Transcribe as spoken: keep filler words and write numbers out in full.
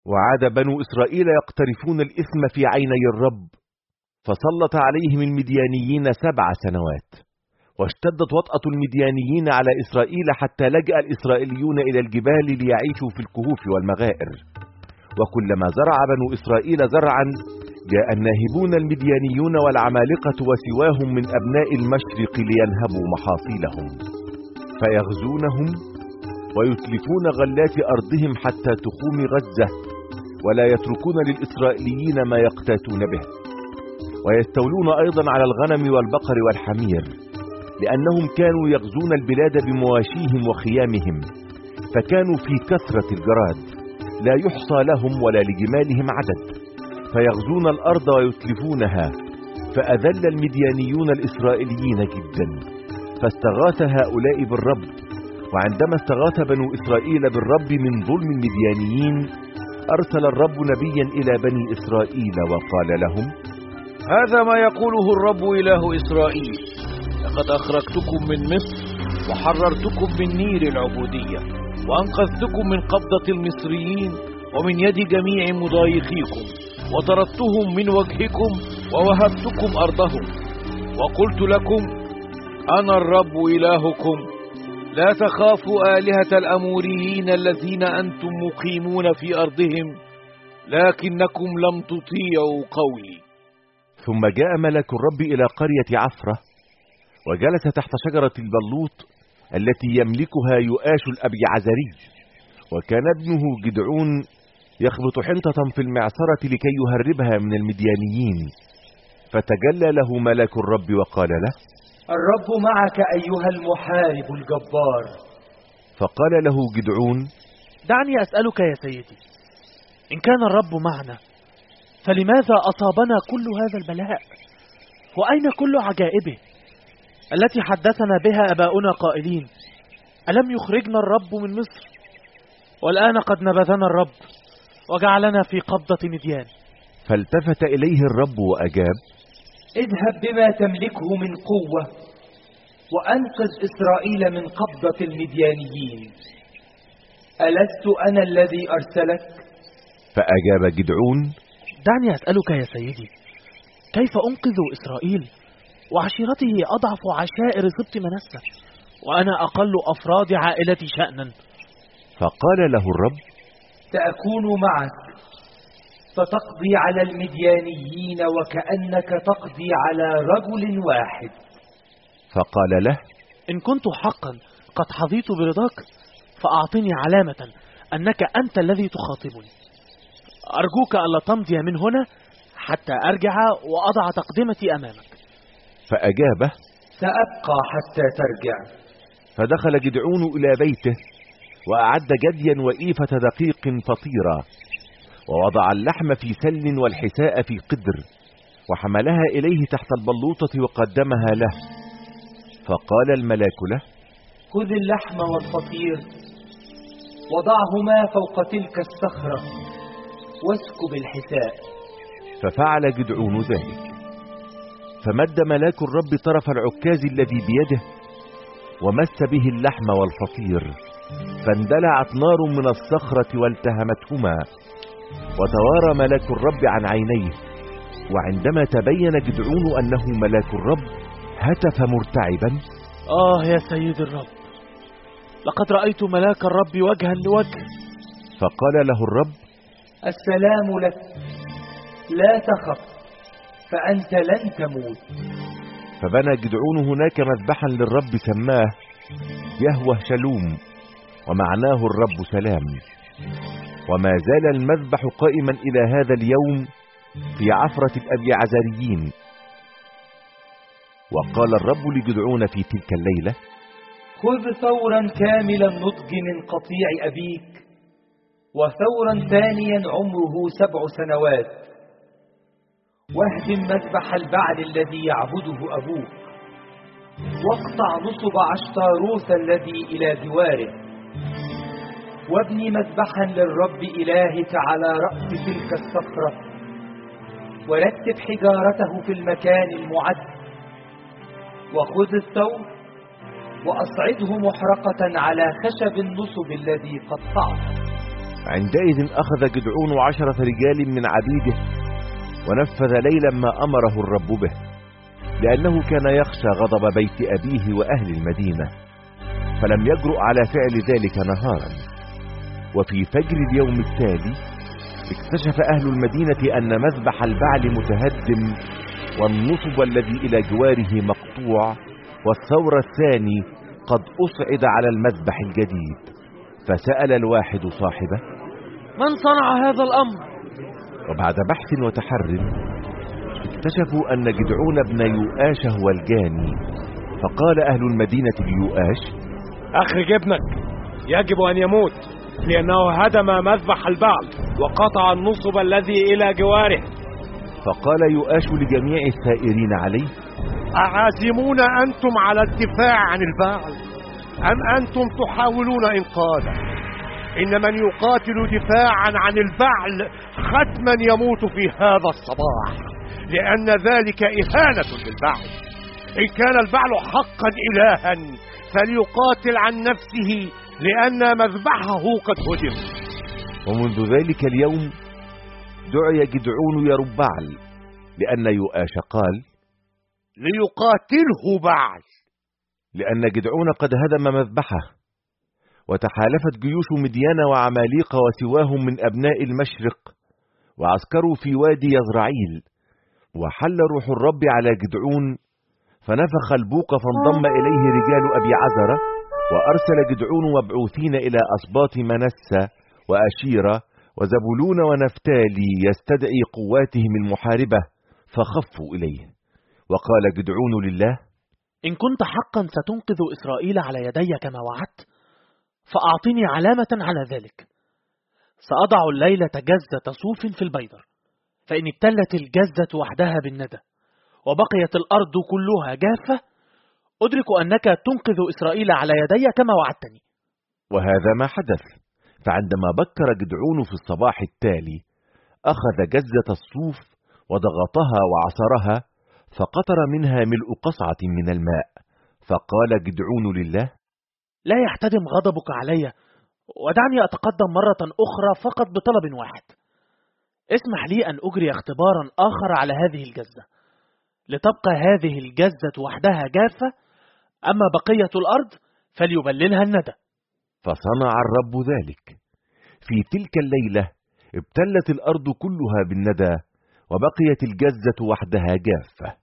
وعاد بنو إسرائيل يقترفون الإثم في عيني الرب، فسلط عليهم المديانيين سبع سنوات. واشتدت وطأة المديانيين على إسرائيل حتى لجأ الإسرائيليون إلى الجبال ليعيشوا في الكهوف والمغائر. وكلما زرع بنو إسرائيل زرعا جاء الناهبون المديانيون والعمالقة وسواهم من أبناء المشرق لينهبوا محاصيلهم، فيغزونهم ويتلفون غلات أرضهم حتى تخوم غزة، ولا يتركون للإسرائيليين ما يقتاتون به. ويستولون أيضا على الغنم والبقر والحمير، لأنهم كانوا يغزون البلاد بمواشيهم وخيامهم، فكانوا في كثرة الجراد لا يحصى لهم ولا لجمالهم عدد، فيغزون الأرض ويتلفونها. فأذل المديانيون الإسرائيليين جدا، فاستغاث هؤلاء بالرب. وعندما استغاث بنو إسرائيل بالرب من ظلم المديانيين، أرسل الرب نبيا إلى بني إسرائيل وقال لهم: هذا ما يقوله الرب إله إسرائيل: لقد أخرجتكم من مصر وحررتكم من نير العبودية، وأنقذتكم من قبضة المصريين ومن يد جميع مضايقيكم، وطردتهم من وجهكم ووهبتكم أرضهم. وقلت لكم: أنا الرب إلهكم، لا تخافوا آلهة الأموريين الذين أنتم مقيمون في أرضهم، لكنكم لم تطيعوا قولي. ثم جاء ملك الرب إلى قرية عفرة، وجلس تحت شجرة البلوط التي يملكها يؤاش الأبيعزري، وكان ابنه جدعون يخبط حنطة في المعصرة لكي يهربها من المديانيين. فتجلى له ملك الرب وقال له: الرب معك أيها المحارب الجبار. فقال له جدعون: دعني أسألك يا سيدي، إن كان الرب معنا فلماذا أصابنا كل هذا البلاء؟ وأين كل عجائبه التي حدثنا بها أباؤنا قائلين: ألم يخرجنا الرب من مصر؟ والآن قد نبذنا الرب وجعلنا في قبضة مديان. فالتفت إليه الرب وأجاب: اذهب بما تملكه من قوة وأنقذ إسرائيل من قبضة المديانيين. ألست أنا الذي أرسلك؟ فأجاب جدعون: دعني أسألك يا سيدي، كيف أنقذ إسرائيل وعشيرته أضعف عشائر سبط منسى، وأنا أقل أفراد عائلتي شأنا؟ فقال له الرب: سأكون معك فتقضي على المديانيين وكأنك تقضي على رجل واحد. فقال له: إن كنت حقا قد حظيت برضاك فأعطني علامة أنك أنت الذي تخاطبني. أرجوك ألا تمضي من هنا حتى أرجع وأضع تقدمتي أمامك. فأجابه: سأبقى حتى ترجع. فدخل جدعون إلى بيته، وأعد جديا وإيفة دقيق فطيرة، ووضع اللحم في سل والحساء في قدر، وحملها إليه تحت البلوطة وقدمها له. فقال الملاك له: خذ اللحم والفطير وضعهما فوق تلك الصخرة واسكب الحساء. ففعل جدعون ذلك. فمد ملاك الرب طرف العكاز الذي بيده ومس به اللحم والفطير، فاندلعت نار من الصخرة والتهمتهما، وتوارى ملاك الرب عن عينيه. وعندما تبين جدعون أنه ملاك الرب هتف مرتعبا: آه يا سيد الرب، لقد رأيت ملاك الرب وجها لوجه. فقال له الرب: السلام لك، لا تخف، فأنت لن تموت. فبنى جدعون هناك مذبحا للرب سماه يهوه شلوم، ومعناه الرب سلام. وما زال المذبح قائما إلى هذا اليوم في عفرة الأبيعزريين. وقال الرب لجدعون في تلك الليلة: خذ ثورا كامل النضج من قطيع أبيك، وثورا ثانيا عمره سبع سنوات، واهدم مذبح البعل الذي يعبده أبوك، واقطع نصب عشتاروث الذي إلى جواره، وابني مذبحا للرب إلهك على رأس تلك الصخرة، ورتب حجارته في المكان المعد، وخذ الثور وأصعده محرقة على خشب النصب الذي قطعته. عندئذ أخذ جدعون عشرة رجال من عبيده ونفذ ليلا ما أمره الرب به، لأنه كان يخشى غضب بيت أبيه وأهل المدينة، فلم يجرؤ على فعل ذلك نهارا. وفي فجر اليوم التالي اكتشف أهل المدينة أن مذبح البعل متهدم، والنصب الذي إلى جواره مقطوع، والثور الثاني قد أصعد على المذبح الجديد. فسأل الواحد صاحبه: من صنع هذا الأمر؟ وبعد بحث وتحر اكتشفوا أن جدعون بن يؤاش هو الجاني. فقال أهل المدينة ليؤاش: أخرج ابنك، يجب أن يموت، لأنه هدم مذبح البعل وقطع النصب الذي إلى جواره. فقال يؤاش لجميع الثائرين عليه: أعازمون أنتم على الدفاع عن البعل، أم أنتم تحاولون إنقاذه؟ إن من يقاتل دفاعا عن البعل ختما يموت في هذا الصباح، لأن ذلك إهانة للبعل. إن كان البعل حقا إلها فليقاتل عن نفسه، لأن مذبحه قد هدم. ومنذ ذلك اليوم دعي جدعون يربعل، لأن يؤاش قال: ليقاتله بعل، لأن جدعون قد هدم مذبحه. وتحالفت جيوش مديان وعماليق وسواهم من أبناء المشرق، وعسكروا في وادي يزرعيل. وحل روح الرب على جدعون، فنفخ البوق فانضم إليه رجال أبي عزرة، وأرسل جدعون مبعوثين إلى أسباط منسى وأشيرة وزبولون ونفتالي يستدعي قواتهم المحاربة، فخفوا إليه. وقال جدعون لله: إن كنت حقا ستنقذ إسرائيل على يدي كما وعدت، فأعطني علامة على ذلك. سأضع الليلة جزة صوف في البيدر، فإن ابتلت الجزة وحدها بالندى وبقيت الأرض كلها جافة، أدرك أنك تنقذ إسرائيل على يدي كما وعدتني. وهذا ما حدث. فعندما بكر جدعون في الصباح التالي أخذ جزة الصوف وضغطها وعصرها، فقطر منها ملء قصعة من الماء. فقال جدعون لله: لا يحتدم غضبك علي، ودعني أتقدم مرة أخرى فقط بطلب واحد. اسمح لي أن أجري اختبارا آخر على هذه الجزة، لتبقى هذه الجزة وحدها جافة، أما بقية الأرض فليبللها الندى. فصنع الرب ذلك. في تلك الليلة ابتلت الأرض كلها بالندى، وبقيت الجزة وحدها جافة.